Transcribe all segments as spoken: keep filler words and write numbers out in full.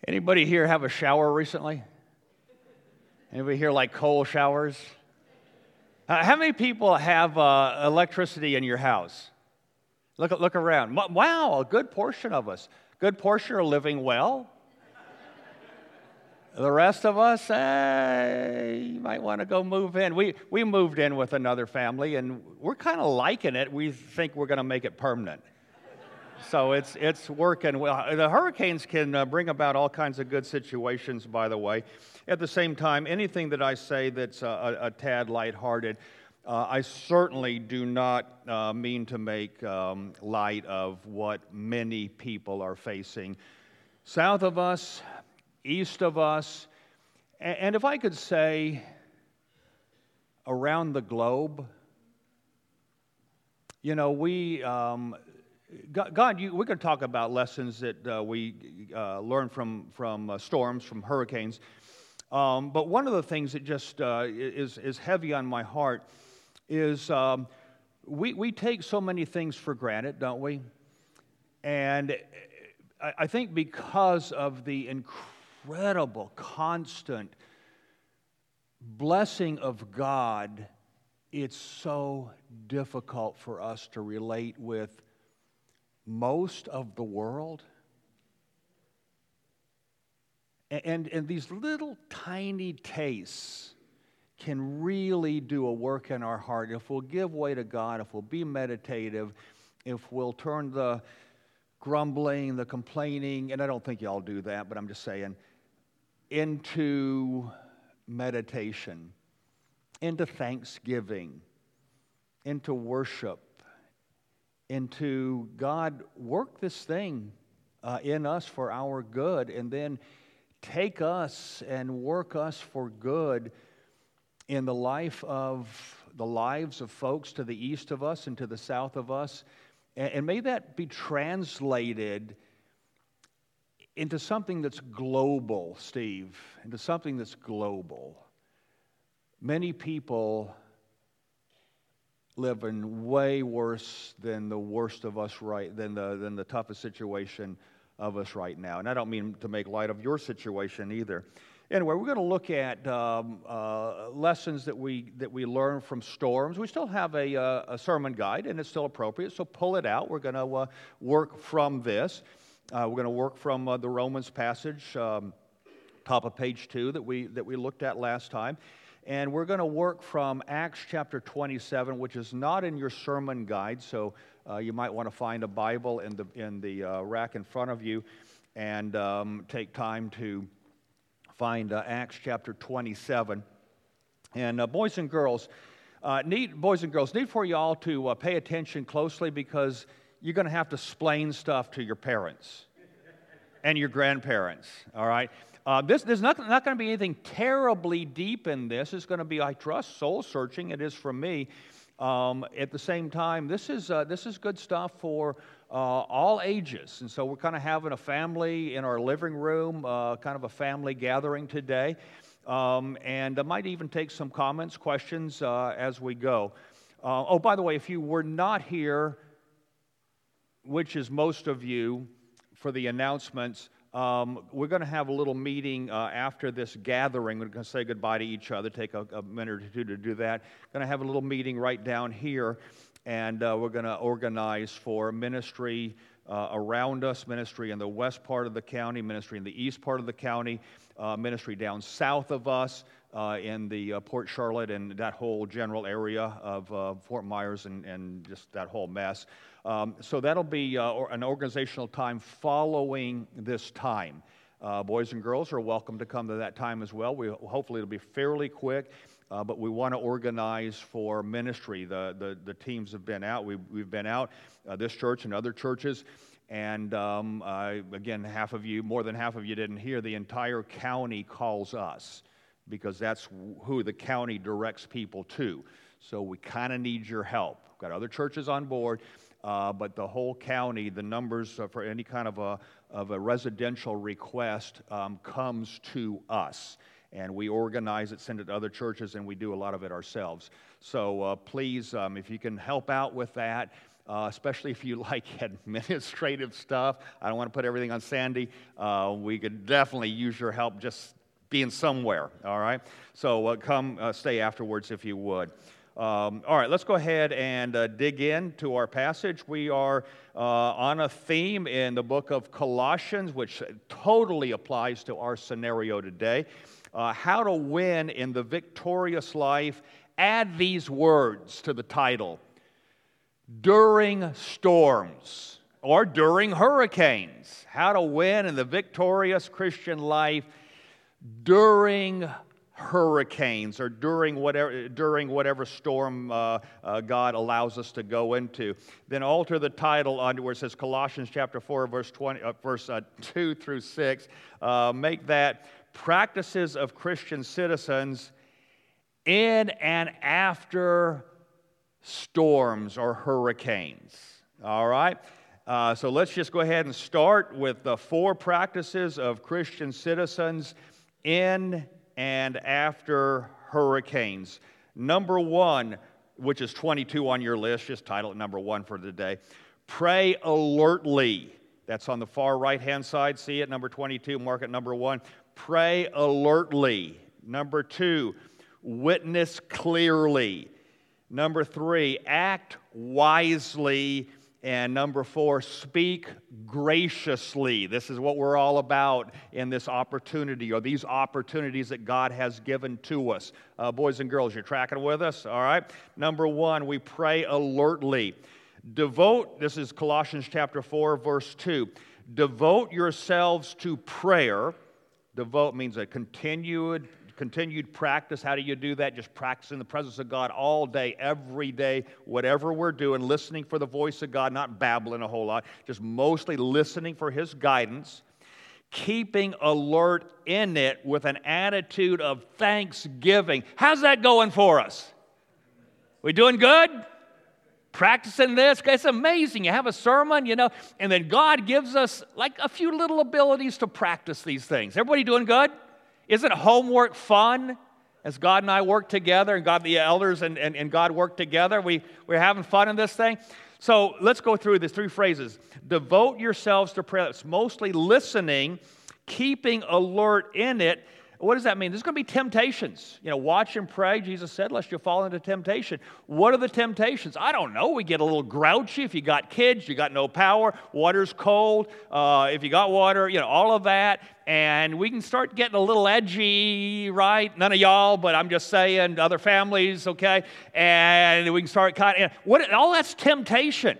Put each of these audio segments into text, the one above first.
Anybody here have a shower recently? Anybody here like cold showers? Uh, how many people have uh, electricity in your house? Look, look around. Wow, a good portion of us. Good portion are living well. The rest of us, eh, you might want to go move in. We, we moved in with another family, and we're kind of liking it. We think we're going to make it permanent. So it's it's working well. The hurricanes can uh, bring about all kinds of good situations, by the way. At the same time, anything that I say that's a, a, a tad lighthearted, uh, I certainly do not uh, mean to make um, light of what many people are facing. South of us, east of us, and, and if I could say around the globe, you know, we... Um, God, you, we're going to talk about lessons that uh, we uh, learn from from uh, storms, from hurricanes. Um, but one of the things that just uh, is is heavy on my heart is um, we we take so many things for granted, don't we? And I, I think because of the incredible, constant blessing of God, it's so difficult for us to relate with most of the world. And, and these little tiny tastes can really do a work in our heart if we'll give way to God, if we'll be meditative, if we'll turn the grumbling, the complaining, and I don't think y'all do that, but I'm just saying, into meditation, into thanksgiving, into worship, into God, work this thing uh, in us for our good, and then take us and work us for good in the life of the lives of folks to the east of us and to the south of us. And, and may that be translated into something that's global, Steve, into something that's global. Many people living way worse than the worst of us right, than the than the toughest situation of us right now. And I don't mean to make light of your situation either. Anyway, we're going to look at um, uh, lessons that we that we learn from storms. We still have a, uh, a sermon guide, and it's still appropriate, so pull it out. We're going to uh, work from this. Uh, we're going to work from uh, the Romans passage, um, top of page two, that we that we looked at last time. And we're going to work from Acts chapter twenty-seven, which is not in your sermon guide, so uh, you might want to find a Bible in the in the uh, rack in front of you and um, take time to find uh, Acts chapter twenty-seven. And uh, boys and girls, uh, need boys and girls, need for you all to uh, pay attention closely because you're going to have to explain stuff to your parents and your grandparents. All right. Uh, this, there's not, not going to be anything terribly deep in this. It's going to be, I trust, soul-searching. It is from me. Um, at the same time, this is uh, this is good stuff for uh, all ages. And so we're kind of having a family in our living room, uh, kind of a family gathering today. Um, and I might even take some comments, questions uh, as we go. Uh, oh, by the way, if you were not here, which is most of you, for the announcements, Um, we're going to have a little meeting uh, after this gathering. We're going to say goodbye to each other, take a, a minute or two to do that. Going to have a little meeting right down here, and uh, we're going to organize for ministry uh, around us, ministry in the west part of the county, ministry in the east part of the county, uh, ministry down south of us uh, in the uh, Port Charlotte and that whole general area of uh, Fort Myers and, and just that whole mess. Um, so that'll be uh, an organizational time following this time. Uh, boys and girls are welcome to come to that time as well. We hopefully it'll be fairly quick, uh, but we want to organize for ministry. The the, the teams have been out. We've, we've been out, uh, this church and other churches, and um, uh, again, half of you, more than half of you didn't hear, the entire county calls us because that's who the county directs people to. So we kind of need your help. We've got other churches on board. Uh, but the whole county, the numbers uh, for any kind of a of a residential request um, comes to us, and we organize it, send it to other churches, and we do a lot of it ourselves. So uh, please, um, if you can help out with that, uh, especially if you like administrative stuff. I don't want to put everything on Sandy. Uh, we could definitely use your help just being somewhere, all right? So uh, come uh, stay afterwards if you would. Um, all right, let's go ahead and uh, dig into our passage. We are uh, on a theme in the book of Colossians, which totally applies to our scenario today. Uh, how to win in the victorious life. Add these words to the title: during storms or during hurricanes. How to win in the victorious Christian life during hurricanes or during whatever during whatever storm uh, uh, God allows us to go into. Then alter the title on where it says Colossians chapter four, verse twenty, uh, verse uh, two through six. Uh, make that practices of Christian citizens in and after storms or hurricanes. All right. Uh, so let's just go ahead and start with the four practices of Christian citizens in and after hurricanes. Number one, which is twenty-two on your list, just title it number one for today. Pray alertly. That's on the far right-hand side. See it, number twenty-two, mark it number one. Pray alertly. Number two, witness clearly. Number three, act wisely. And number four, speak graciously. This is what we're all about in this opportunity, or these opportunities that God has given to us. Uh, boys and girls, you're tracking with us? All right. Number one, we pray alertly. Devote, this is Colossians chapter four, verse two. Devote yourselves to prayer. Devote means a continued Continued practice. How do you do that? Just practicing the presence of God all day, every day, whatever we're doing, listening for the voice of God, not babbling a whole lot, just mostly listening for His guidance, keeping alert in it with an attitude of thanksgiving. How's that going for us? We doing good? Practicing this? It's amazing. You have a sermon, you know, and then God gives us like a few little abilities to practice these things. Everybody doing good? Isn't homework fun? As God and I work together, and God, the elders and, and, and God work together, we, we're having fun in this thing. So let's go through these three phrases. Devote yourselves to prayer. It's mostly listening, keeping alert in it. What does that mean? There's going to be temptations. You know, watch and pray, Jesus said, lest you fall into temptation. What are the temptations? I don't know. We get a little grouchy. If you got kids, you got no power, water's cold. Uh, if you got water, you know, all of that. And we can start getting a little edgy, right? None of y'all, but I'm just saying, other families, okay? And we can start kind of, what, all that's temptation.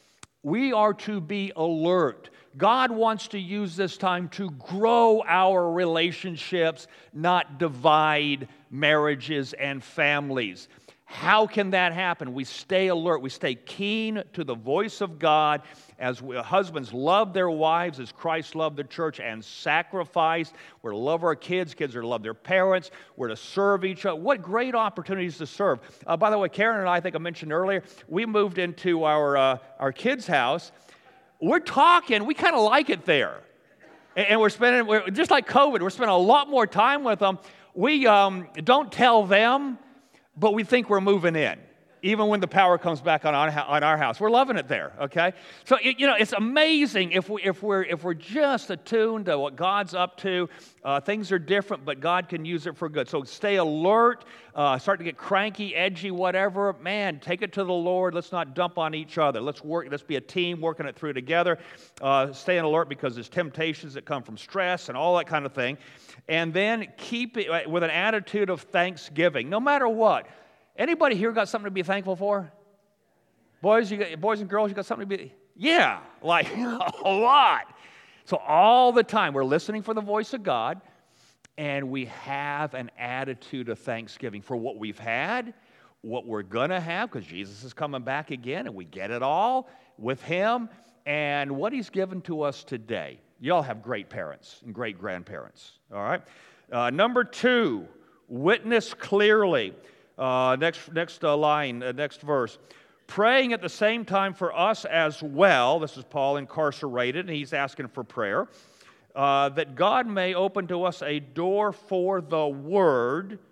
We are to be alert. God wants to use this time to grow our relationships, not divide marriages and families. How can that happen? We stay alert. We stay keen to the voice of God as we, husbands love their wives as Christ loved the church and sacrificed. We're to love our kids. Kids are to love their parents. We're to serve each other. What great opportunities to serve. Uh, by the way, Karen and I, I think I mentioned earlier, we moved into our, uh, our kids' house. We're talking, we kind of like it there. And, and we're spending, we're, just like COVID, we're spending a lot more time with them. We um, don't tell them, but we think we're moving in, even when the power comes back on our, on our house. We're loving it there, okay? So, it, you know, it's amazing if, we, if, we're, if we're just attuned to what God's up to. Uh, things are different, but God can use it for good. So stay alert, uh, start to get cranky, edgy, whatever. Man, take it to the Lord. Let's not dump on each other. Let's work. Let's be a team working it through together. Uh, staying alert because there's temptations that come from stress and all that kind of thing. And then keep it with an attitude of thanksgiving, no matter what. Anybody here got something to be thankful for? Boys, you got, boys and girls, you got something to be, yeah, like a lot. So all the time we're listening for the voice of God, and we have an attitude of thanksgiving for what we've had, what we're going to have, because Jesus is coming back again, and we get it all with Him, and what He's given to us today. Y'all have great parents and great grandparents, all right? Uh, number two, witness clearly. Uh, next next uh, line, uh, next verse. Praying at the same time for us as well. This is Paul incarcerated, and he's asking for prayer. Uh, that God may open to us a door for the word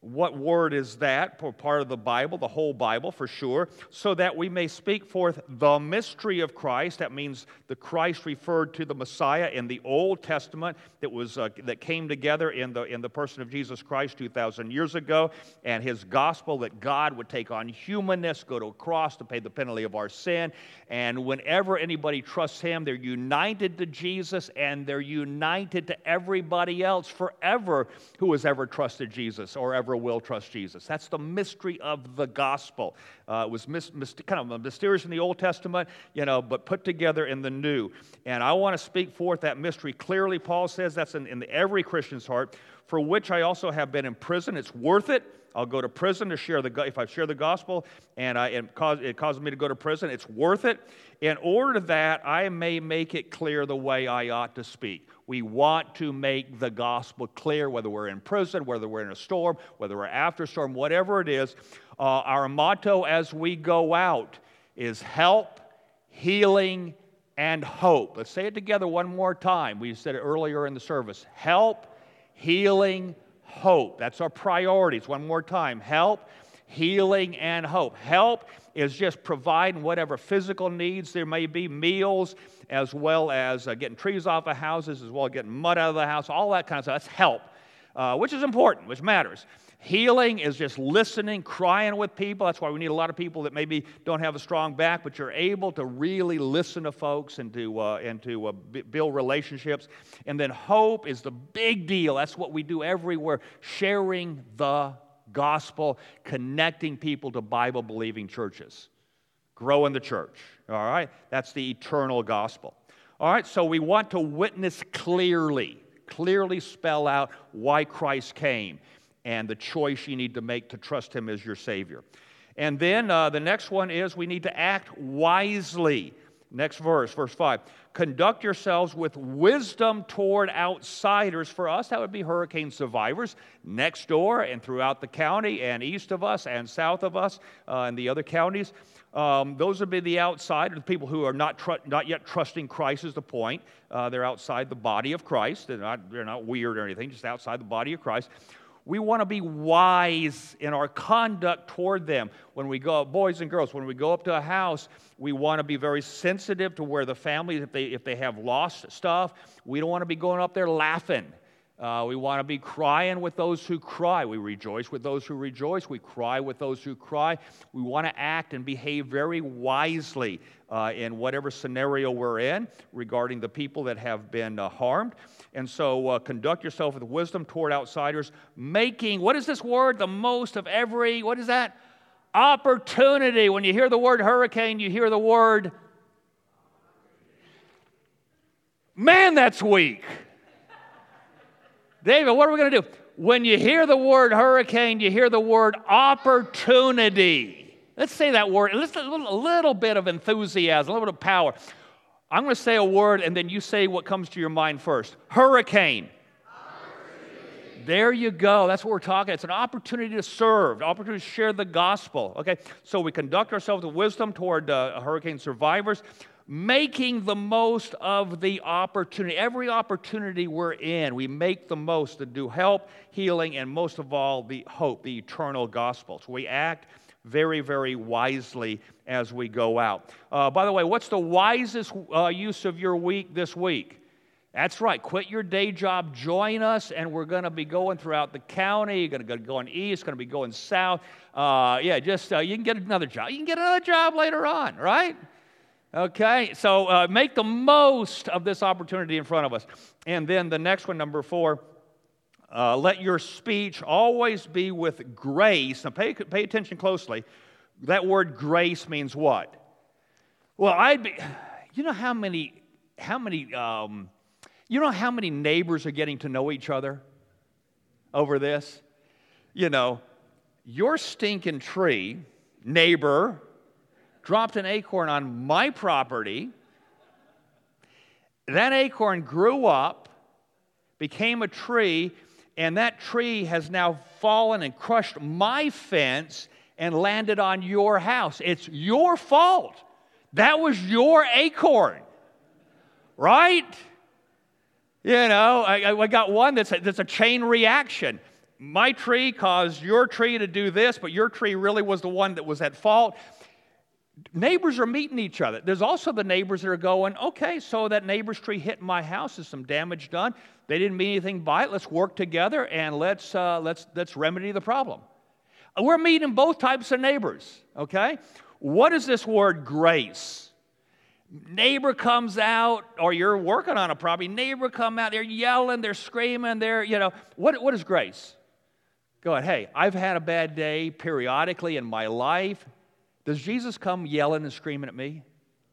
What word is that? Part of the Bible, the whole Bible for sure. So that we may speak forth the mystery of Christ. That means the Christ referred to the Messiah in the Old Testament that was uh, that came together in the in the person of Jesus Christ two thousand years ago, and His gospel that God would take on humanness, go to a cross to pay the penalty of our sin, and whenever anybody trusts Him, they're united to Jesus, and they're united to everybody else forever who has ever trusted Jesus or ever will trust Jesus. That's the mystery of the gospel. Uh, it was mis- mis- kind of mysterious in the Old Testament, you know, but put together in the New. And I want to speak forth that mystery clearly. Paul says that's in, in every Christian's heart, for which I also have been in prison. It's worth it. I'll go to prison to share the if I share the gospel, and I, it, cause, it causes me to go to prison. It's worth it. In order that I may make it clear the way I ought to speak. We want to make the gospel clear, whether we're in prison, whether we're in a storm, whether we're after a storm, whatever it is. Uh, our motto as we go out is help, healing, and hope. Let's say it together one more time. We said it earlier in the service. Help, healing, hope. That's our priorities. One more time. Help, healing, and hope. Help is just providing whatever physical needs there may be, meals, as well as uh, getting trees off of houses, as well as getting mud out of the house, all that kind of stuff. That's help, uh, which is important, which matters. Healing is just listening, crying with people. That's why we need a lot of people that maybe don't have a strong back, but you're able to really listen to folks and to, uh, and to uh, b- build relationships. And then hope is the big deal. That's what we do everywhere, sharing the gospel, connecting people to Bible-believing churches. Grow in the church, all right? That's the eternal gospel. All right, so we want to witness clearly, clearly spell out why Christ came and the choice you need to make to trust Him as your Savior. And then uh, the next one is we need to act wisely. Next verse, verse five. Conduct yourselves with wisdom toward outsiders. For us, that would be hurricane survivors next door and throughout the county and east of us and south of us uh, and the other counties. Um, those would be the outsiders, the people who are not tr- not yet trusting Christ is the point. Uh, they're outside the body of Christ. They're not, they're not weird or anything, just outside the body of Christ. We want to be wise in our conduct toward them. When we go, boys and girls, when we go up to a house, we want to be very sensitive to where the family, if they if they have lost stuff, we don't want to be going up there laughing. Uh, we want to be crying with those who cry. We rejoice with those who rejoice. We cry with those who cry. We want to act and behave very wisely uh, in whatever scenario we're in regarding the people that have been uh, harmed. And so uh, conduct yourself with wisdom toward outsiders, making, what is this word? The most of every, what is that? Opportunity. When you hear the word hurricane, you hear the word, man, that's weak. David, what are we going to do? When you hear the word hurricane, you hear the word opportunity. Let's say that word. Let's a little, a little bit of enthusiasm, a little bit of power. I'm going to say a word, and then you say what comes to your mind first. Hurricane. Opportunity. There you go. That's what we're talking. It's an opportunity to serve, an opportunity to share the gospel. Okay, so we conduct ourselves with wisdom toward uh, hurricane survivors, making the most of the opportunity. Every opportunity we're in, we make the most to do help, healing, and most of all, the hope, the eternal gospel. So we act very, very wisely as we go out. Uh, by the way, what's the wisest uh, use of your week this week? That's right. Quit your day job. Join us, and we're going to be going throughout the county. You're going to be going east. Going to be going south. Uh, yeah, just uh, you can get another job. You can get another job later on, right? Okay, so uh, make the most of this opportunity in front of us. And then the next one, number four, uh, let your speech always be with grace. Now pay, pay attention closely. That word grace means what? Well, I'd be, you know how many, how many, um, you know how many neighbors are getting to know each other over this? You know, your stinking tree, neighbor, dropped an acorn on my property. That acorn grew up, became a tree, and that tree has now fallen and crushed my fence and landed on your house. It's your fault. That was your acorn, right? You know, I, I got one that's a, that's a chain reaction. my tree caused your tree to do this, but your tree really was the one that was at fault. Neighbors are meeting each other. There's also the neighbors that are going, okay, so that neighbor's tree hit my house. There's some damage done. They didn't mean anything by it. Let's work together and let's, uh, let's, let's remedy the problem. We're meeting both types of neighbors, okay? What is this word grace? Neighbor comes out, or you're working on a property, neighbor come out, they're yelling, they're screaming, they're, you know, what, what is grace? Go ahead, hey, I've had a bad day periodically in my life. Does Jesus come yelling and screaming at me?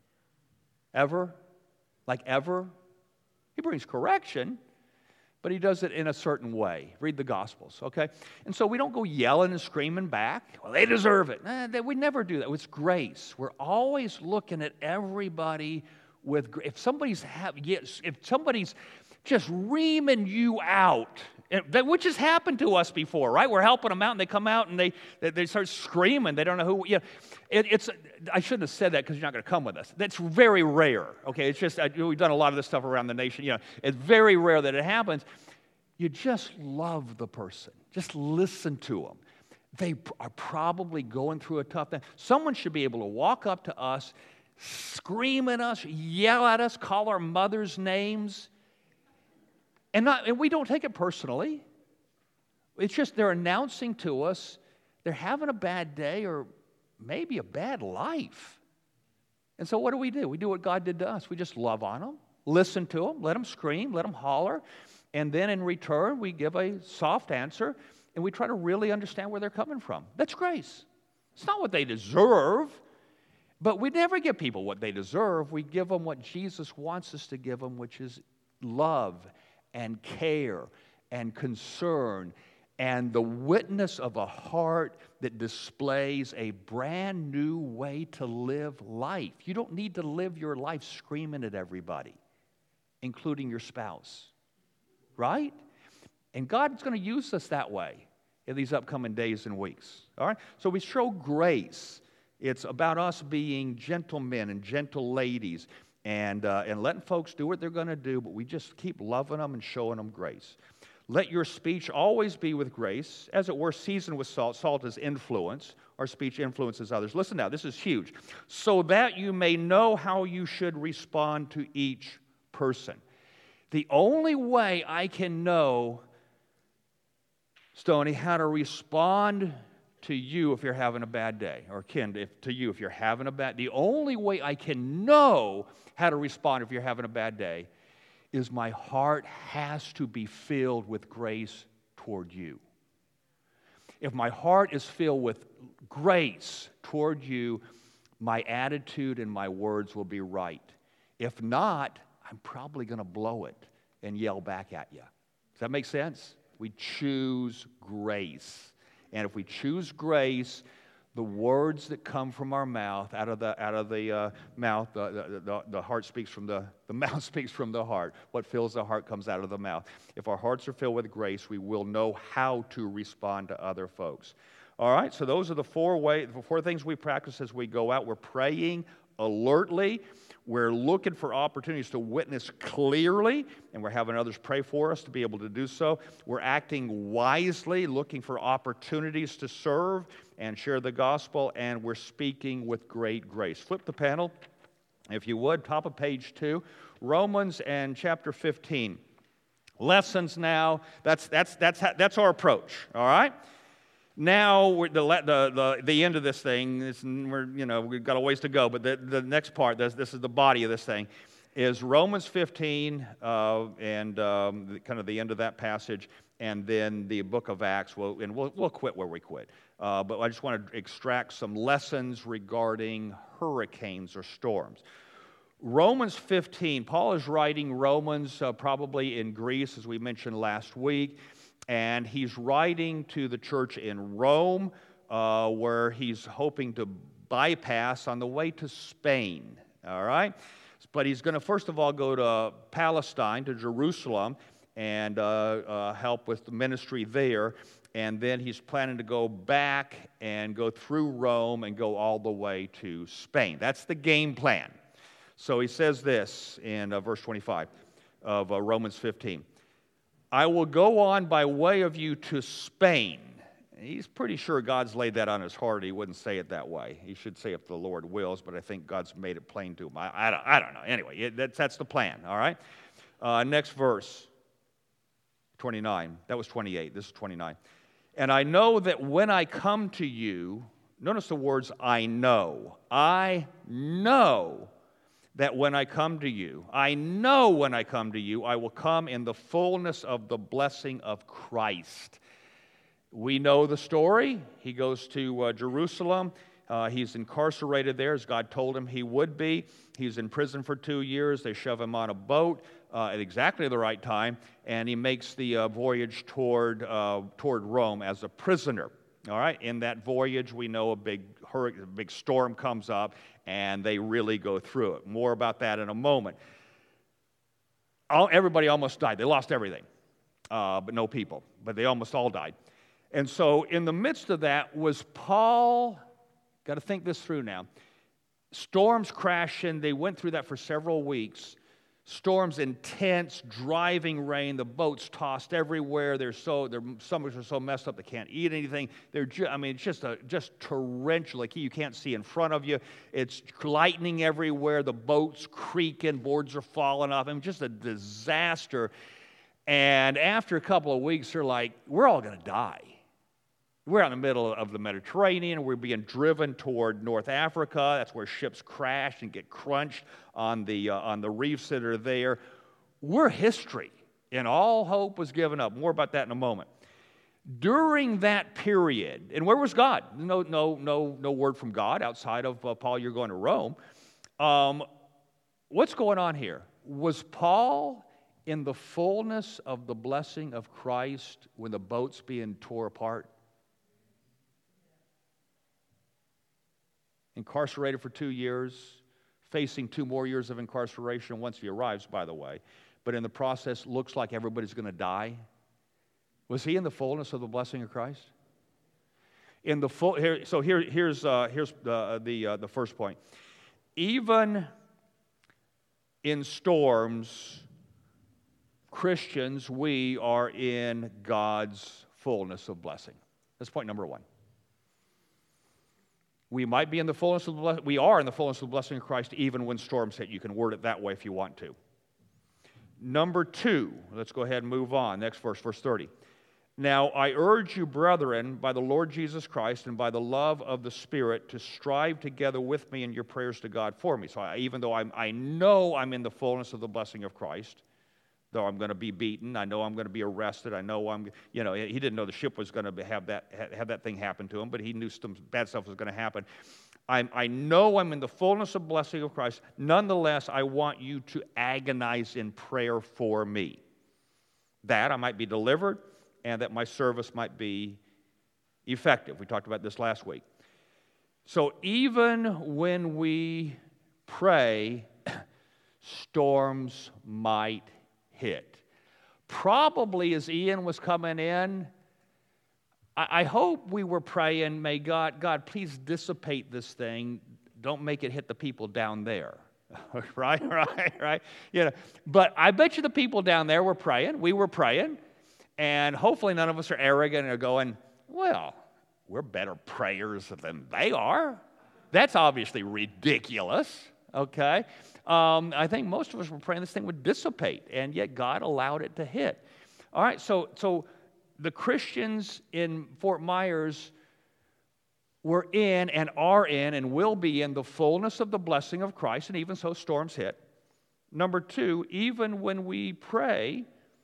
Ever? Like ever? He brings correction, but he does it in a certain way. Read the Gospels, okay? And so we don't go yelling and screaming back. Well, they deserve it. Eh, we never do that. It's grace. We're always looking at everybody with grace. If somebody's, have, yes, if somebody's just reaming you out, which has happened to us before, right? We're helping them out, and they come out, and they they, they start screaming. They don't know who, you know. It, it's, I shouldn't have said that because you're not going to come with us. That's very rare, okay? It's just, I, we've done a lot of this stuff around the nation. You know, it's very rare that it happens. You just love the person. Just listen to them. They are probably going through a tough thing. Someone should be able to walk up to us, scream at us, yell at us, call our mothers' names, and, not, and we don't take it personally. It's just they're announcing to us they're having a bad day or maybe a bad life. And so what do we do? We do what God did to us. We just love on them, listen to them, let them scream, let them holler, and then in return we give a soft answer, and we try to really understand where they're coming from. That's grace. It's not what they deserve, but we never give people what they deserve. We give them what Jesus wants us to give them, which is love and care and concern and the witness of a heart that displays a brand new way to live life. You don't need to live your life screaming at everybody, including your spouse, right? And God's going to use us that way in these upcoming days and weeks, all right? So we show grace. It's about us being gentlemen and gentle ladies and, uh, and letting folks do what they're going to do, but we just keep loving them and showing them grace. Let your speech always be with grace, as it were, seasoned with salt. Salt is influence. Our speech influences others. Listen now, this is huge. So that you may know how you should respond to each person. The only way I can know, Stoney, how to respond to you if you're having a bad day, or Ken, if, to you if you're having a bad, the only way I can know how to respond if you're having a bad day is my heart has to be filled with grace toward you. If my heart is filled with grace toward you, my attitude and my words will be right. If not, I'm probably going to blow it and yell back at you. Does that make sense? We choose grace. And if we choose grace, the words that come from our mouth, out of the out of the uh, mouth, the, the, the, the heart speaks from the, the mouth speaks from the heart. What fills the heart comes out of the mouth. If our hearts are filled with grace, we will know how to respond to other folks. All right, so those are the four way, the four things we practice as we go out. We're praying alertly. We're looking for opportunities to witness clearly, and we're having others pray for us to be able to do so. We're acting wisely, looking for opportunities to serve and share the gospel, and we're speaking with great grace. Flip the panel, if you would, top of page two, Romans and chapter fifteen. Lessons now, that's, that's, that's, that's our approach, all right? Now, we're the, the, the, the end of this thing, is, we're, you know, we've got a ways to go, but the, the next part, this, this is the body of this thing, is Romans fifteen, uh, and um, the, kind of the end of that passage, and then the book of Acts, we'll, and we'll, we'll quit where we quit. Uh, but I just want to extract some lessons regarding hurricanes or storms. Romans fifteen, Paul is writing Romans uh, probably in Greece, as we mentioned last week, and he's writing to the church in Rome, uh, where he's hoping to bypass on the way to Spain, all right? But he's going to first of all go to Palestine, to Jerusalem, and uh, uh, help with the ministry there, and then he's planning to go back and go through Rome and go all the way to Spain. That's the game plan. So he says this in uh, verse twenty-five of uh, Romans fifteen. I will go on by way of you to Spain. He's pretty sure God's laid that on his heart. He wouldn't say it that way. He should say if the Lord wills, but I think God's made it plain to him. I, I, don't, I don't know. Anyway, it, that's, that's the plan, all right? Uh, next verse, twenty-nine. That was twenty-eight. This is twenty-nine. And I know that when I come to you, notice the words, I know. I know that when I come to you, I know when I come to you, I will come in the fullness of the blessing of Christ. We know the story. He goes to uh, Jerusalem. Uh, he's incarcerated there, as God told him he would be. He's in prison for two years. They shove him on a boat uh, at exactly the right time, and he makes the uh, voyage toward, uh, toward Rome as a prisoner. All right, in that voyage, we know a big hurricane, a big storm comes up, and they really go through it. More about that in a moment. All, everybody almost died. They lost everything, uh, but no people. But they almost all died. And so in the midst of that was Paul, got to think this through now, storms crashing. They went through that for several weeks. Storms, intense, driving rain. The boats tossed everywhere. They're so, their stomachs are so messed up they can't eat anything. They're, ju- I mean, it's just a just torrential. Like you can't see in front of you. It's lightning everywhere. The boats creaking, boards are falling off. I mean, just a disaster. And after a couple of weeks, they're like, we're all going to die. We're out in the middle of the Mediterranean. We're being driven toward North Africa. That's where ships crash and get crunched on the, uh, on the reefs that are there. We're history, and all hope was given up. More about that in a moment. During that period, and where was God? No, no, no, no word from God outside of uh, Paul, you're going to Rome. Um, what's going on here? Was Paul in the fullness of the blessing of Christ when the boat's being tore apart? Incarcerated for two years, facing two more years of incarceration once he arrives, by the way. But in the process, looks like everybody's going to die. Was he in the fullness of the blessing of Christ? In the full. Here, so here, here's uh, here's the the uh, the first point. Even in storms, Christians, we are in God's fullness of blessing. That's point number one. We might be in the fullness of the blessing. We are in the fullness of the blessing of Christ even when storms hit. You can word it that way if you want to. Number two, let's go ahead and move on. Next verse, verse thirty. Now I urge you, brethren, by the Lord Jesus Christ and by the love of the Spirit, to strive together with me in your prayers to God for me. So I, even though I'm, I know I'm in the fullness of the blessing of Christ, though I'm going to be beaten, I know I'm going to be arrested, I know I'm, you know, he didn't know the ship was going to have that, have that thing happen to him, but he knew some bad stuff was going to happen. I'm, I know I'm in the fullness of blessing of Christ. Nonetheless, I want you to agonize in prayer for me, that I might be delivered and that my service might be effective. We talked about this last week. So even when we pray, storms might hit. Probably as Ian was coming in, I, I hope we were praying, may God, God, please dissipate this thing. Don't make it hit the people down there. right, right, right. You know, but I bet you the people down there were praying. We were praying. And hopefully none of us are arrogant and are going, well, we're better prayers than they are. That's obviously ridiculous, okay? Um, I think most of us were praying this thing would dissipate, and yet God allowed it to hit. All right, so, so the Christians in Fort Myers were in and are in and will be in the fullness of the blessing of Christ, and even so storms hit. Number two, even when we pray,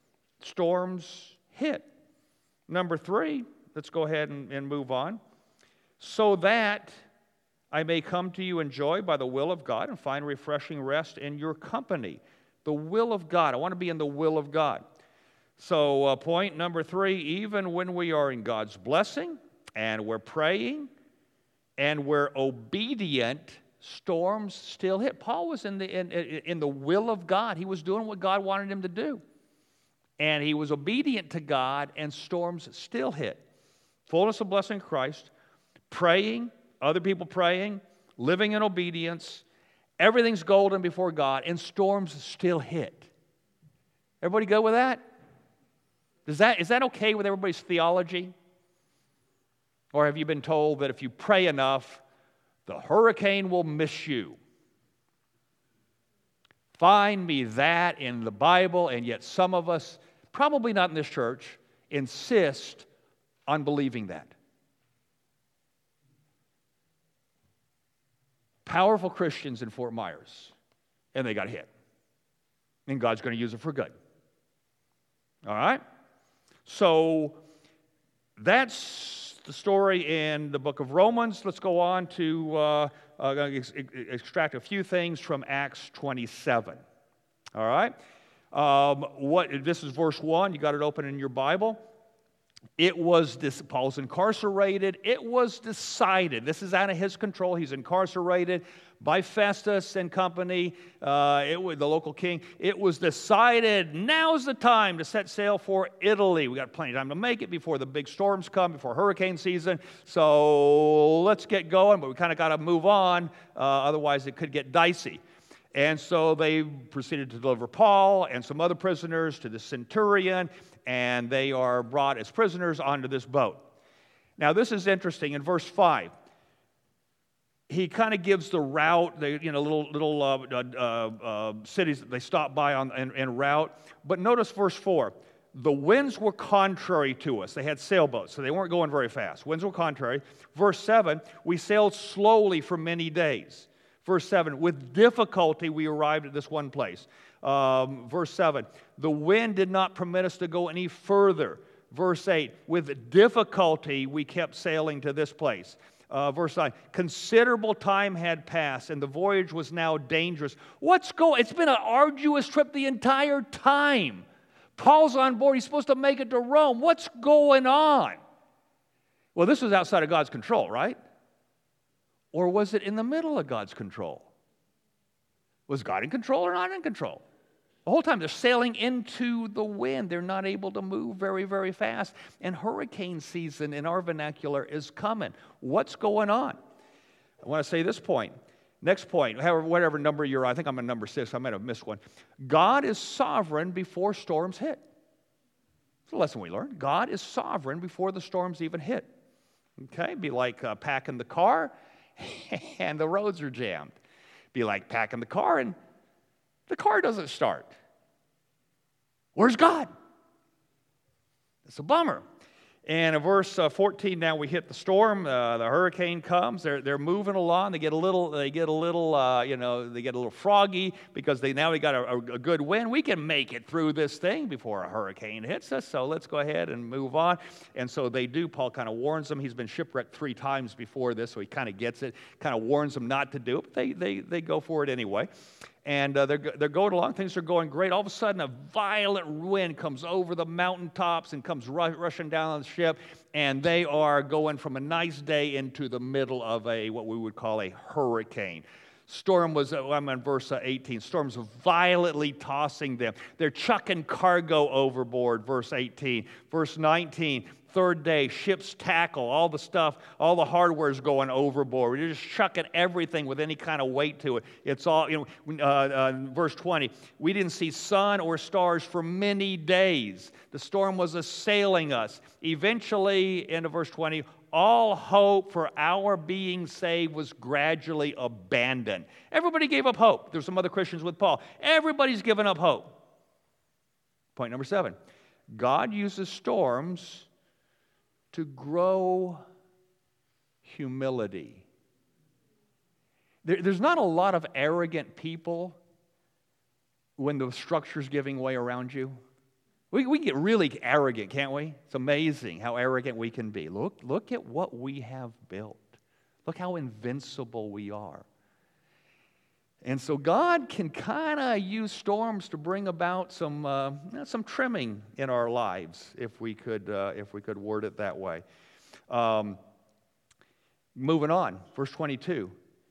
storms hit. Number three, let's go ahead and, and move on. So that I may come to you in joy by the will of God and find refreshing rest in your company. The will of God. I want to be in the will of God. So uh, point number three, even when we are in God's blessing and we're praying and we're obedient, storms still hit. Paul was in the, in, in the will of God. He was doing what God wanted him to do. And he was obedient to God, and storms still hit. Fullness of blessing of Christ, praying, other people praying, living in obedience. Everything's golden before God, and storms still hit. Everybody go with that? Does that, is that okay with everybody's theology? Or have you been told that if you pray enough, the hurricane will miss you? Find me that in the Bible, and yet some of us, probably not in this church, insist on believing that. Powerful Christians in Fort Myers, and they got hit. And God's going to use it for good. All right? So that's the story in the book of Romans. Let's go on to uh, uh, ex- extract a few things from Acts twenty-seven. All right? Um, what? This is verse one. You got it open in your Bible. It was this, Paul's incarcerated. It was decided. This is out of his control. He's incarcerated by Festus and company, uh, it was the local king. It was decided, now's the time to set sail for Italy. We got plenty of time to make it before the big storms come, before hurricane season. So let's get going, but we kind of got to move on. Uh, otherwise, it could get dicey. And so they proceeded to deliver Paul and some other prisoners to the centurion, and they are brought as prisoners onto this boat. Now, this is interesting. In verse five, he kind of gives the route, the you know, little little uh, uh, uh, cities that they stop by on en, en route. But notice verse four. The winds were contrary to us. They had sailboats, so they weren't going very fast. Winds were contrary. Verse seven, we sailed slowly for many days. Verse seven, with difficulty we arrived at this one place. Um, verse seven, the wind did not permit us to go any further. Verse eight, with difficulty we kept sailing to this place. Uh, verse nine, considerable time had passed and the voyage was now dangerous. What's going? It's been an arduous trip the entire time. Paul's on board. He's supposed to make it to Rome. What's going on? Well, this was outside of God's control, right? Or was it in the middle of God's control? Was God in control or not in control? The whole time they're sailing into the wind. They're not able to move very, very fast. And hurricane season in our vernacular is coming. What's going on? I want to say this point. Next point, however, whatever number you're on. I think I'm on number six. I might have missed one. God is sovereign before storms hit. It's a lesson we learned. God is sovereign before the storms even hit. Okay? Be like uh, packing the car and the roads are jammed. Be like packing the car and the car doesn't start. Where's God? It's a bummer. And in verse uh, fourteen, now we hit the storm. Uh, the hurricane comes. They're they're moving along. They get a little. They get a little. Uh, you know, they get a little froggy because they now we got a, a good wind. We can make it through this thing before a hurricane hits us. So let's go ahead and move on. And so they do. Paul kind of warns them. He's been shipwrecked three times before this, so he kind of gets it. Kind of warns them not to do it. But they they they go for it anyway. And uh, they're, they're going along. Things are going great. All of a sudden, a violent wind comes over the mountaintops and comes ru- rushing down on the ship. And they are going from a nice day into the middle of a what we would call a hurricane. Storm was, uh, I'm on verse uh, eighteen. Storms violently tossing them. They're chucking cargo overboard, verse eighteen. Verse nineteen. Third day, ship's tackle, all the stuff, all the hardware is going overboard. We're just chucking everything with any kind of weight to it. It's all, you know, uh, uh, verse twenty, we didn't see sun or stars for many days. The storm was assailing us. Eventually, into verse twenty, all hope for our being saved was gradually abandoned. Everybody gave up hope. There's some other Christians with Paul. Everybody's given up hope. Point number seven, God uses storms to grow humility. There, there's not a lot of arrogant people when the structure's giving way around you. We, we get really arrogant, can't we? It's amazing how arrogant we can be. Look, look at what we have built. Look how invincible we are. And so God can kind of use storms to bring about some uh, some trimming in our lives, if we could uh, if we could word it that way. Um, moving on, verse twenty-two.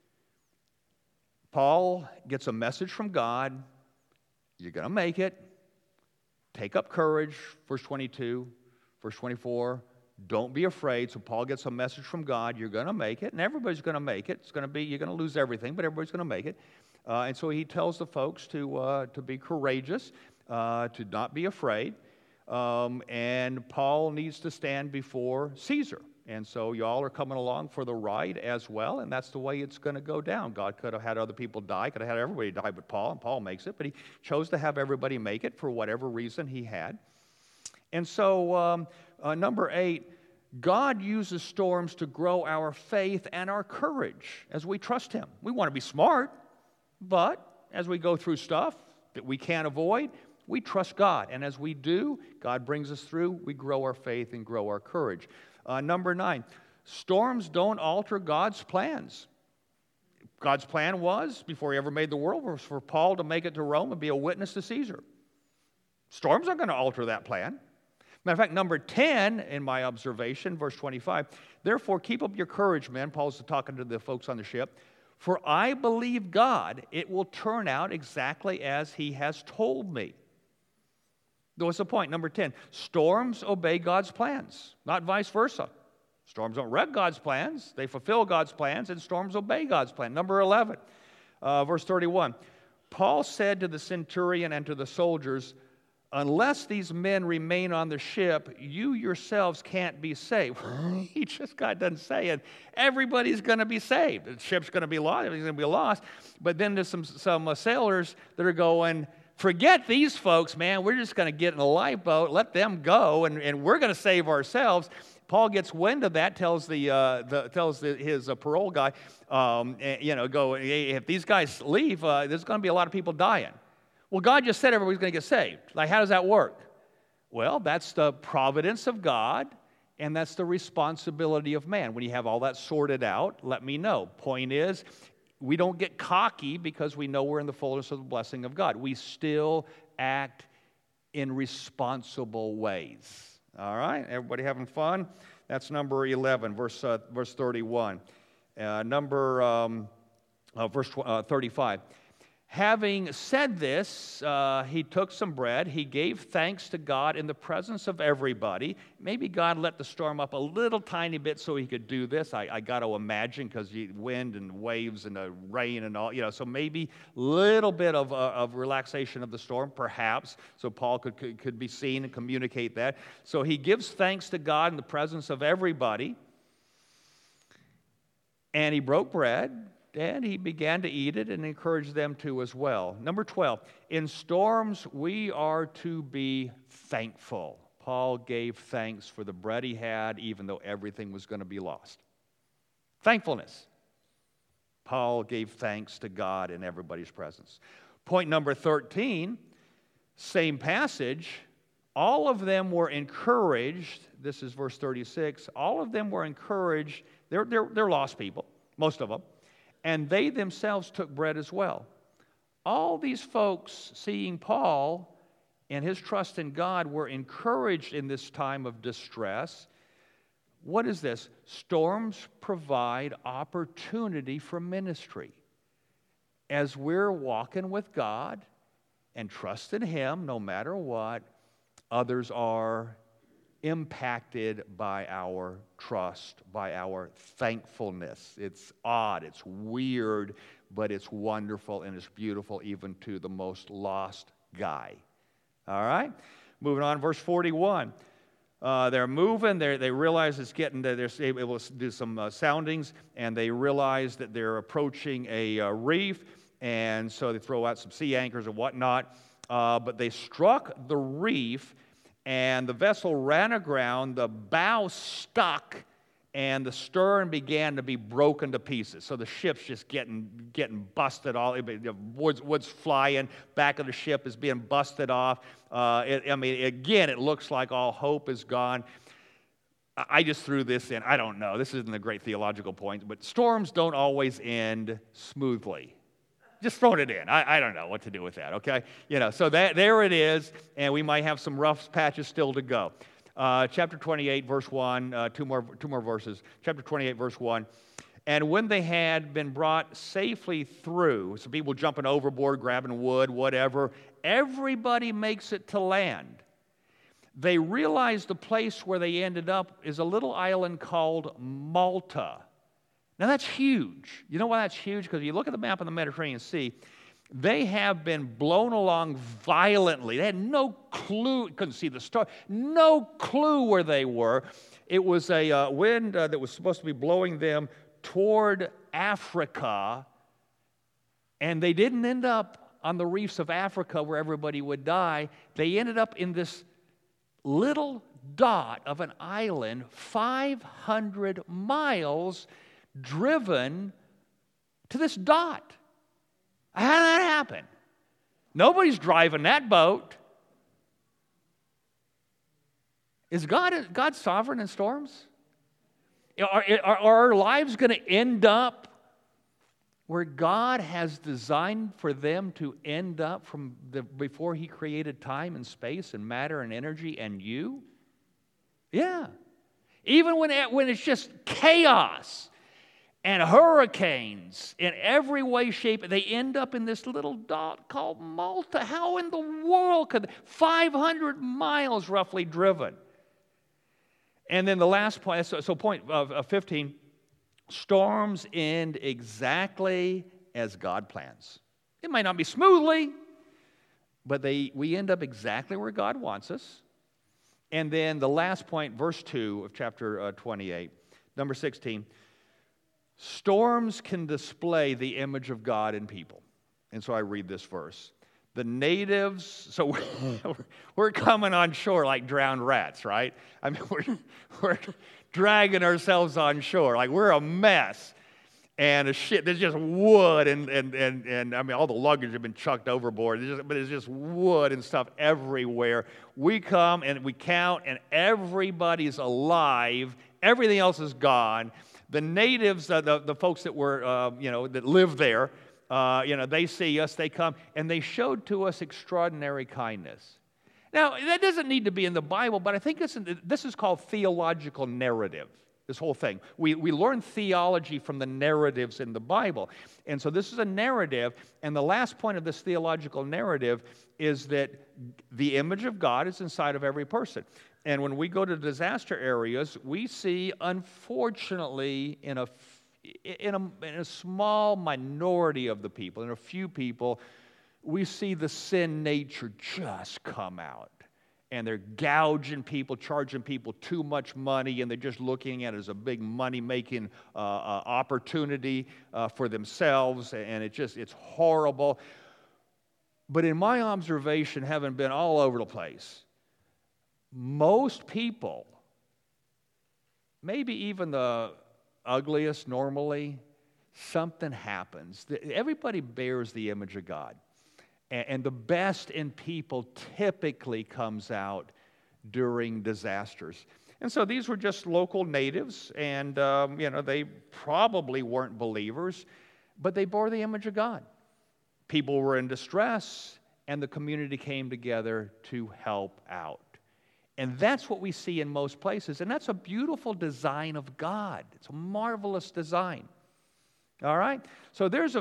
Paul gets a message from God. You're going to make it. Take up courage. Verse twenty-two. Verse twenty-four. Don't be afraid. So Paul gets a message from God. You're going to make it, and everybody's going to make it. It's going to be you're going to lose everything, but everybody's going to make it. Uh, and so he tells the folks to uh, to be courageous, uh, to not be afraid. um, and Paul needs to stand before Caesar. And so y'all are coming along for the ride as well, and that's the way it's going to go down. God could have had other people die, could have had everybody die but Paul, and Paul makes it, but he chose to have everybody make it for whatever reason he had. And so, um, uh, number eight, God uses storms to grow our faith and our courage as we trust Him. We want to be smart, but as we go through stuff that we can't avoid, we trust God. And as we do, God brings us through, we grow our faith and grow our courage. Uh, number nine, storms don't alter God's plans. God's plan was, before He ever made the world, was for Paul to make it to Rome and be a witness to Caesar. Storms aren't going to alter that plan. Matter of fact, number ten in my observation, verse twenty-five, therefore keep up your courage, men. Paul's talking to the folks on the ship. For I believe God, it will turn out exactly as He has told me. What's the point? Number ten, storms obey God's plans, not vice versa. Storms don't wreck God's plans. They fulfill God's plans, and storms obey God's plan. Number eleven, uh, verse thirty-one, Paul said to the centurion and to the soldiers, unless these men remain on the ship, you yourselves can't be saved. He just got done saying, everybody's going to be saved. The ship's going to be lost. Everything's going to be lost. But then there's some, some uh, sailors that are going, forget these folks, man. We're just going to get in a lifeboat, let them go, and, and we're going to save ourselves. Paul gets wind of that, tells the, uh, the tells the, his uh, parole guy, um, you know, go, hey, if these guys leave, uh, there's going to be a lot of people dying. Well, God just said everybody's going to get saved. Like, how does that work? Well, that's the providence of God, and that's the responsibility of man. When you have all that sorted out, let me know. Point is, we don't get cocky because we know we're in the fullness of the blessing of God. We still act in responsible ways. All right? Everybody having fun? That's number eleven, verse, uh, verse thirty-one. Uh, number um, uh, verse uh, thirty-five. Having said this, uh, he took some bread. He gave thanks to God in the presence of everybody. Maybe God let the storm up a little tiny bit so he could do this. I, I got to imagine, because wind and waves and the rain and all, you know, so maybe a little bit of, uh, of relaxation of the storm, perhaps, so Paul could, could, could be seen and communicate that. So he gives thanks to God in the presence of everybody, and he broke bread. And he began to eat it and encourage them to as well. Number twelve, in storms we are to be thankful. Paul gave thanks for the bread he had, even though everything was going to be lost. Thankfulness. Paul gave thanks to God in everybody's presence. Point number thirteen, same passage. All of them were encouraged. This is verse thirty-six. All of them were encouraged. They're, they're, they're lost people, most of them. And they themselves took bread as well. All these folks, seeing Paul and his trust in God, were encouraged in this time of distress. What is this? Storms provide opportunity for ministry. As we're walking with God and trust in Him, no matter what, others are impacted by our trust, by our thankfulness. It's odd, it's weird, but it's wonderful and it's beautiful even to the most lost guy. All right? Moving on, verse forty-one. Uh, they're moving, they're, they realize it's getting, they're able to do some uh, soundings, and they realize that they're approaching a uh, reef, and so they throw out some sea anchors and whatnot, uh, but they struck the reef, and the vessel ran aground, the bow stuck, and the stern began to be broken to pieces. So the ship's just getting getting busted all. Wood's, wood's flying, back of the ship is being busted off. Uh, it, I mean, again, it looks like all hope is gone. I just threw this in. I don't know. This isn't a great theological point, but storms don't always end smoothly. Just throwing it in. I, I don't know what to do with that, okay? You know, so that there it is, and we might have some rough patches still to go. Uh, chapter twenty-eight, verse one, uh, two more two more verses. Chapter twenty-eight, verse one. And when they had been brought safely through, some people jumping overboard, grabbing wood, whatever, everybody makes it to land. They realized the place where they ended up is a little island called Malta. Now, that's huge. You know why that's huge? Because if you look at the map of the Mediterranean Sea, They have been blown along violently. They had no clue, couldn't see the star, no clue where they were. It was a uh, wind uh, that was supposed to be blowing them toward Africa, and they didn't end up on the reefs of Africa where everybody would die. They ended up in this little dot of an island, five hundred miles driven to this dot. How did that happen? Nobody's driving that boat. Is God, God sovereign in storms? Are, are, are our lives going to end up where God has designed for them to end up from the, before He created time and space and matter and energy and you? Yeah. Even when, it, when it's just chaos and hurricanes in every way, shape, they end up in this little dot called Malta. How in the world could five hundred miles roughly driven? And then the last point, so, so point of, of fifteen, storms end exactly as God plans. It might not be smoothly, but they we end up exactly where God wants us. And then the last point, verse two of chapter uh, twenty-eight, number sixteen, storms can display the image of God in people. And so I read this verse. The natives, so we're, we're coming on shore like drowned rats, right? I mean, we're, we're dragging ourselves on shore like we're a mess. And a shit, there's just wood and, and, and, and I mean, all the luggage have been chucked overboard, it's just, but it's just wood and stuff everywhere. We come and we count and everybody's alive. Everything else is gone. The natives, uh, the, the folks that were, uh, you know, that live there, uh, you know, they see us, they come, and they showed to us extraordinary kindness. Now, that doesn't need to be in the Bible, but I think this, this is called theological narrative, this whole thing. We, we learn theology from the narratives in the Bible. And so this is a narrative, and the last point of this theological narrative is that the image of God is inside of every person. And when we go to disaster areas, we see, unfortunately, in a, in a, in a small minority of the people, in a few people, we see the sin nature just come out. And they're gouging people, charging people too much money, and they're just looking at it as a big money-making uh, uh, opportunity uh, for themselves, and it just, it's horrible. But in my observation, having been all over the place, most people, maybe even the ugliest normally, something happens. Everybody bears the image of God. And the best in people typically comes out during disasters. And so these were just local natives, and um, you know, they probably weren't believers, but they bore the image of God. People were in distress, and the community came together to help out. And that's what we see in most places, and that's a beautiful design of God. It's a marvelous design. All right? So there's a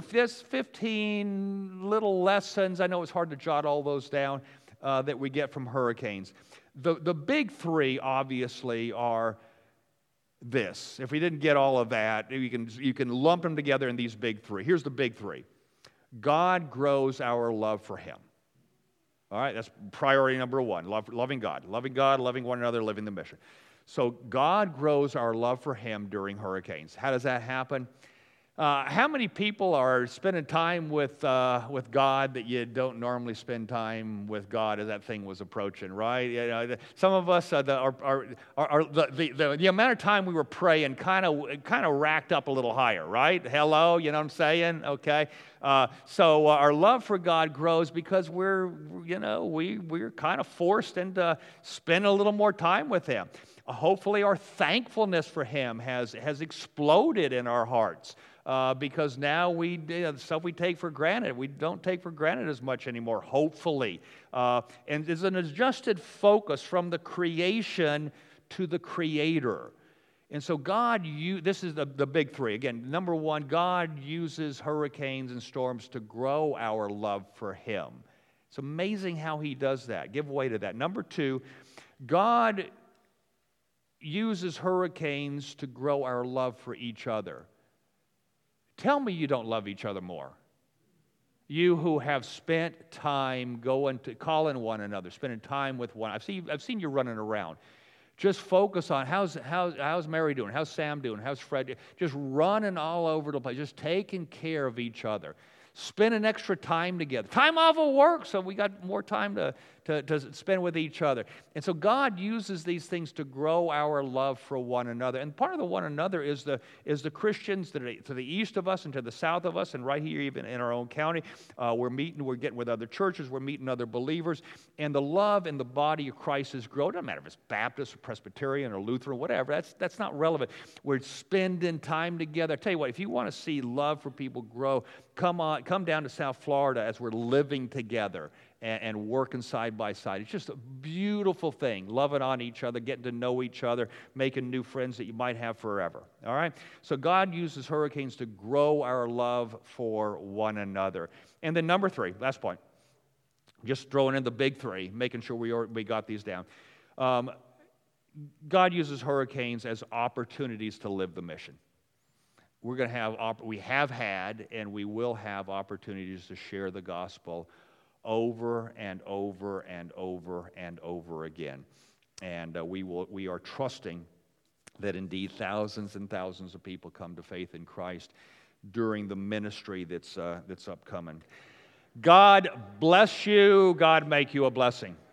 fifteen little lessons. I know it's hard to jot all those down uh, that we get from hurricanes. The, the big three, obviously, are this. If we didn't get all of that, you can, you can lump them together in these big three. Here's the big three. God grows our love for Him. All right? That's priority number one, love, loving God. Loving God, loving one another, living the mission. So God grows our love for Him during hurricanes. How does that happen? Uh, how many people are spending time with uh, with God that you don't normally spend time with God as that thing was approaching, right? You know, some of us, uh, the, are, are, are, are the, the, the, the amount of time we were praying kind of kind of racked up a little higher, right? Hello, you know what I'm saying? Okay. Uh, so uh, our love for God grows because we're, you know, we, we're kind of forced into spending a little more time with Him. Uh, hopefully our thankfulness for Him has, has exploded in our hearts. Uh, because now we you know, stuff we take for granted, we don't take for granted as much anymore, hopefully. Uh, and there's an adjusted focus from the creation to the Creator. And so God, you, this is the, the big three. Again, number one, God uses hurricanes and storms to grow our love for Him. It's amazing how He does that. Give way to that. Number two, God uses hurricanes to grow our love for each other. Tell me you don't love each other more. You who have spent time going to calling one another, spending time with one. I've seen, I've seen you running around. Just focus on how's, how's, how's Mary doing? How's Sam doing? How's Fred doing? Just running all over the place, just taking care of each other. Spending extra time together. Time off of work, so we got more time to, to, to spend with each other. And so God uses these things to grow our love for one another. And part of the one another is the, is the Christians to the, to the east of us and to the south of us, and right here even in our own county. Uh, we're meeting, we're getting with other churches, we're meeting other believers. And the love in the body of Christ is growing. It doesn't matter if it's Baptist or Presbyterian or Lutheran, whatever. That's, that's not relevant. We're spending time together. I tell you what, if you want to see love for people grow, come on, come down to South Florida as we're living together and, and working side by side. It's just a beautiful thing, loving on each other, getting to know each other, making new friends that you might have forever. All right? So God uses hurricanes to grow our love for one another. And then number three, last point, just throwing in the big three, making sure we, are, we got these down. Um, God uses hurricanes as opportunities to live the mission. We're going to have, we have had, and we will have opportunities to share the gospel over and over and over and over again. And uh, we will, we are trusting that indeed thousands and thousands of people come to faith in Christ during the ministry that's, uh, that's upcoming. God bless you. God make you a blessing.